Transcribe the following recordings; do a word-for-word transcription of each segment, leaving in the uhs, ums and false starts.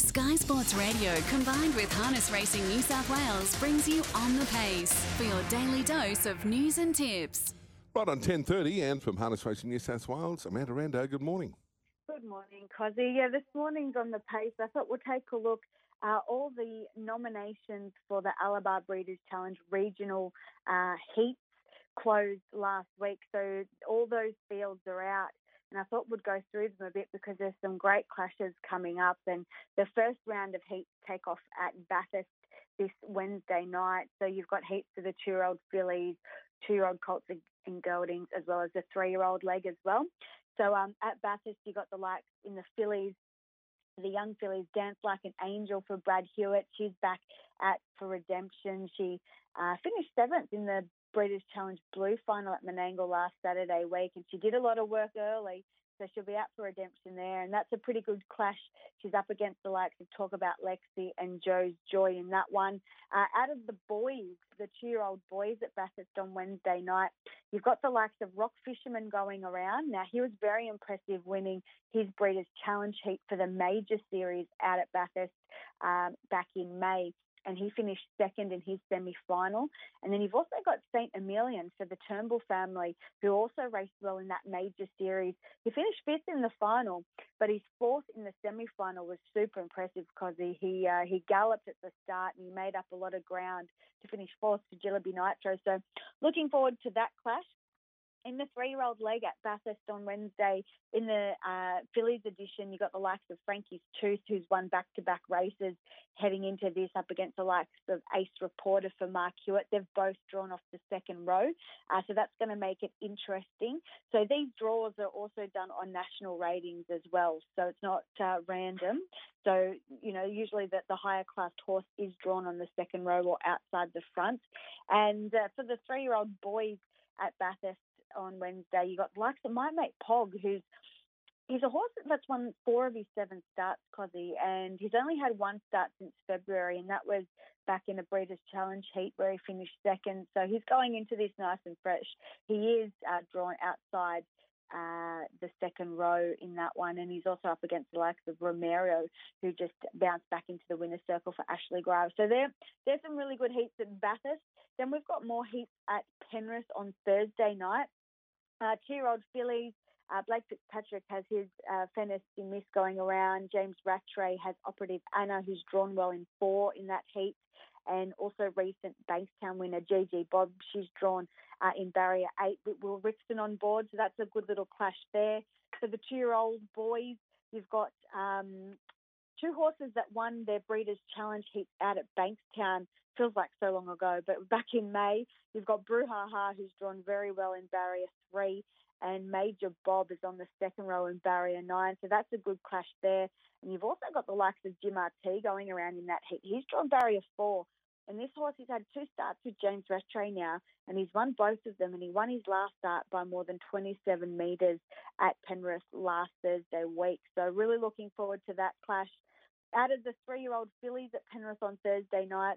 Sky Sports Radio combined with Harness Racing New South Wales brings you On the Pace for your daily dose of news and tips. Right on ten thirty, and from Harness Racing New South Wales, Amanda Rando, good morning. Good morning, Cozzy. Yeah, this morning's On the Pace. I thought we'll take a look at all the nominations for the Alabar Breeders' Challenge regional uh, heats closed last week. So all those fields are out. And I thought we'd go through them a bit because there's some great clashes coming up. And the first round of heats take off at Bathurst this Wednesday night. So you've got heats for the two-year-old fillies, two-year-old colts and geldings, as well as the three-year-old leg as well. So um, at Bathurst, you got the likes in the fillies. The young fillies Dance Like an Angel for Brad Hewitt. She's back at for redemption. She uh, finished seventh in the Breeders' Challenge Blue final at Menangle last Saturday week, and she did a lot of work early, so she'll be out for redemption there, and that's a pretty good clash. She's up against the likes of Talk About Lexi and Joe's Joy in that one. Uh, out of the boys, the two-year-old boys at Bathurst on Wednesday night, you've got the likes of Rock Fisherman going around. Now, he was very impressive winning his Breeders' Challenge heat for the major series out at Bathurst um, back in May. And he finished second in his semi-final. And then you've also got Saint Emilion for the Turnbull family, who also raced well in that major series. He finished fifth in the final, but his fourth in the semi-final was super impressive because he he, uh, he galloped at the start and he made up a lot of ground to finish fourth for Jillaby Nitro. So looking forward to that clash. In the three-year-old leg at Bathurst on Wednesday, in the uh, Fillies edition, you got the likes of Frankie's Tooth, who's won back-to-back races, heading into this up against the likes of Ace Reporter for Mark Hewitt. They've both drawn off the second row, uh, so that's going to make it interesting. So these draws are also done on national ratings as well, so it's not uh, random. So, you know, usually the, the higher-classed horse is drawn on the second row or outside the front. And uh, for the three-year-old boys at Bathurst, on Wednesday, you got the likes of My Mate Pog, who's he's a horse that's won four of his seven starts, Cozzy, and he's only had one start since February, and that was back in a Breeders' Challenge heat where he finished second. So he's going into this nice and fresh. He is uh, drawn outside uh, the second row in that one, and he's also up against the likes of Romero, who just bounced back into the winner's circle for Ashley Grave. So there, there's some really good heats at Bathurst. Then we've got more heats at Penrith on Thursday night. Uh, two-year-old fillies, uh, Blake Fitzpatrick has his uh, Fennis in Miss going around. James Rattray has Operative Anna, who's drawn well in four in that heat. And also recent Bankstown winner, G G Bob, she's drawn uh, in barrier eight with Will Rixton on board. So that's a good little clash there. For the two-year-old boys, you've got um, two horses that won their Breeders' Challenge heat out at Bankstown. Feels like so long ago, but back in May, you've got Brouhaha, who's drawn very well in barrier three, and Major Bob is on the second row in barrier nine, so that's a good clash there. And you've also got the likes of Jim R T going around in that heat. He's drawn barrier four, and this horse, he's had two starts with James Rattray now, and he's won both of them, and he won his last start by more than twenty-seven metres at Penrith last Thursday week. So really looking forward to that clash. Out of the three-year-old fillies at Penrith on Thursday night,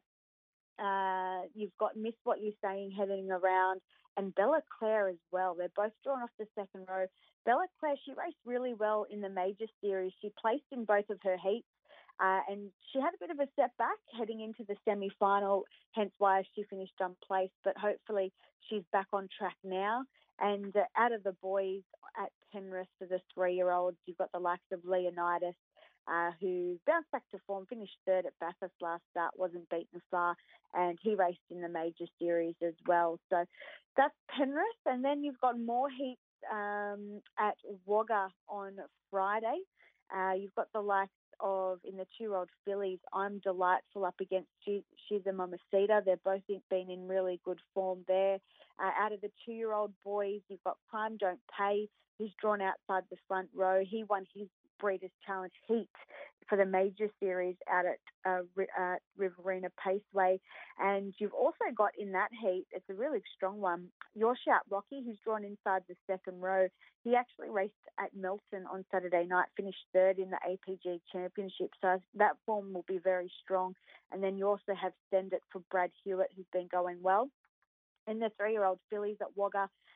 Uh, you've got Miss What You're Saying heading around, and Bella Claire as well. They're both drawn off the second row. Bella Claire, she raced really well in the major series. She placed in both of her heats, uh, and she had a bit of a setback heading into the semi-final, hence why she finished unplaced, but hopefully she's back on track now. And uh, out of the boys at Penrith for the three-year-olds, you've got the likes of Leonidas, Uh, who bounced back to form, finished third at Bathurst last start, wasn't beaten far, and he raced in the major series as well. So that's Penrith. And then you've got more heats um, at Wagga on Friday. Uh, you've got the likes of, in the two-year-old fillies, I'm Delightful up against She's a Mamacita. They've both been in really good form there. Uh, out of the two-year-old boys, you've got Prime Don't Pay. He's drawn outside the front row. He won his Breeders' Challenge heat for the major series out at uh, uh, Riverina Paceway. And you've also got in that heat, it's a really strong one, Your Shout Rocky, who's drawn inside the second row. He actually raced at Melton on Saturday night, finished third in the A P G Championship. So that form will be very strong. And then you also have Send It for Brad Hewitt, who's been going well. In the three-year-old fillies at Wagga,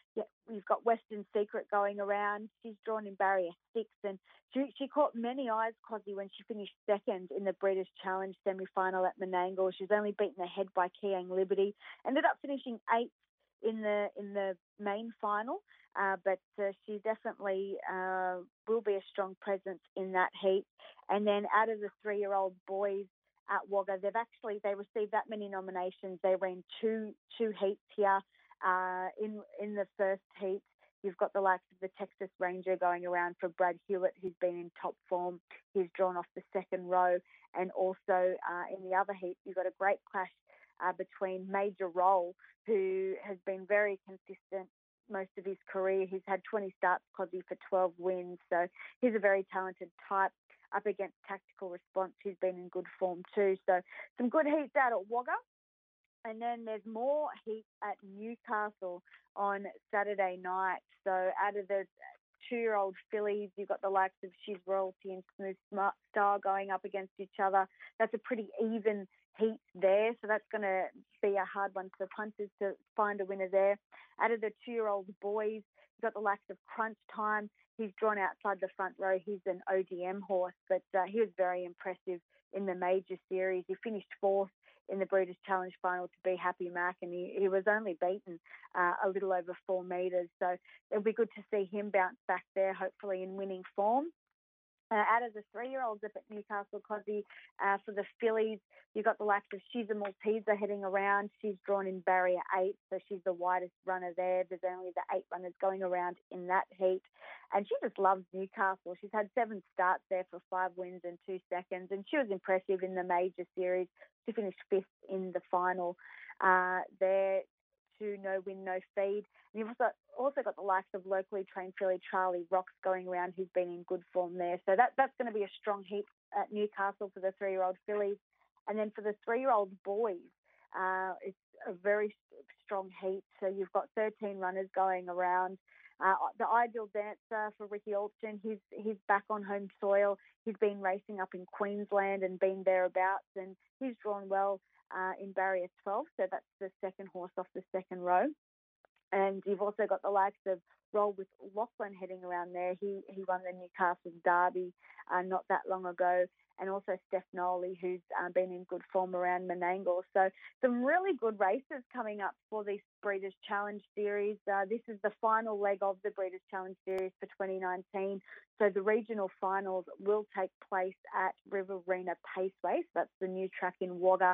yeah, we've got Western Secret going around. She's drawn in barrier six, and she, she caught many eyes, Cosy, when she finished second in the British Challenge semi-final at Menangle. She was only beaten ahead by Kiang Liberty. Ended up finishing eighth in the in the main final, uh, but uh, she definitely uh, will be a strong presence in that heat. And then out of the three-year-old boys at Wagga, they've actually they received that many nominations. They ran two two heats here. Uh, in in the first heat, you've got the likes of the Texas Ranger going around for Brad Hewitt, who's been in top form. He's drawn off the second row, and also uh, in the other heat, you've got a great clash uh, between Major Roll, who has been very consistent most of his career. He's had twenty starts, Cosy, for twelve wins, so he's a very talented type. Up against Tactical Response, who's been in good form too. So some good heats out at Wagga. And then there's more heat at Newcastle on Saturday night. So out of the two-year-old fillies, you've got the likes of She's Royalty and Smooth Star going up against each other. That's a pretty even heat there. So that's going to be a hard one for punters to find a winner there. Out of the two-year-old boys, you've got the likes of Crunch Time. He's drawn outside the front row. He's an O D M horse, but uh, he was very impressive in the major series. He finished fourth in the Breeders' Challenge final to be Happy Mac, and he, he was only beaten uh, a little over four metres. So it'll be good to see him bounce back there, hopefully in winning form. Uh, out of the three-year-olds up at Newcastle, Cosy, uh, for the fillies, you've got the likes of She's a Malteser heading around. She's drawn in barrier eight, so she's the widest runner there. There's only the eight runners going around in that heat. And she just loves Newcastle. She's had seven starts there for five wins and two seconds, and she was impressive in the major series. She finished fifth in the final uh, there. To no win, no feed. And you've also, also got the likes of locally trained filly Charlie Rocks going around, who's been in good form there. So that that's going to be a strong heat at Newcastle for the three-year-old fillies. And then for the three-year-old boys, uh, it's a very strong heat. So you've got thirteen runners going around. Uh, the Ideal Dancer for Ricky Alston, he's he's back on home soil. He's been racing up in Queensland and been thereabouts, and he's drawn well Uh, in barrier twelve, so that's the second horse off the second row. And you've also got the likes of Roll with Lachlan heading around there. He he won the Newcastle Derby uh, not that long ago. And also Steph Nolly, who's uh, been in good form around Menangle. So some really good races coming up for this Breeders' Challenge Series. Uh, this is the final leg of the Breeders' Challenge Series for twenty nineteen. So the regional finals will take place at Riverina Paceway. So that's the new track in Wagga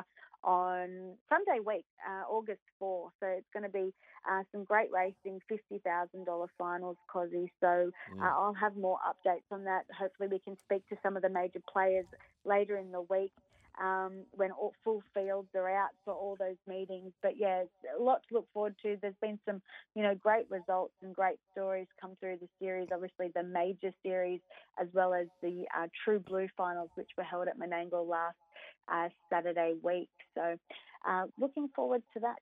on Sunday week, uh, August fourth. So it's going to be uh, some great racing, fifty thousand dollars finals, Cosy. So uh, I'll have more updates on that. Hopefully we can speak to some of the major players later in the week um, when all full fields are out for all those meetings. But yeah, it's a lot to look forward to. There's been some, you know, great results and great stories come through the series. Obviously the major series, as well as the uh, True Blue finals, which were held at Menangle last uh, Saturday week. So uh, looking forward to that.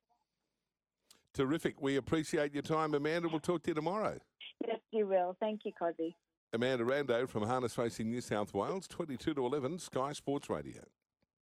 Terrific. We appreciate your time, Amanda. We'll talk to you tomorrow. Yes, you will. Thank you, Cosy. Amanda Rando from Harness Racing New South Wales, twenty-two to eleven, Sky Sports Radio.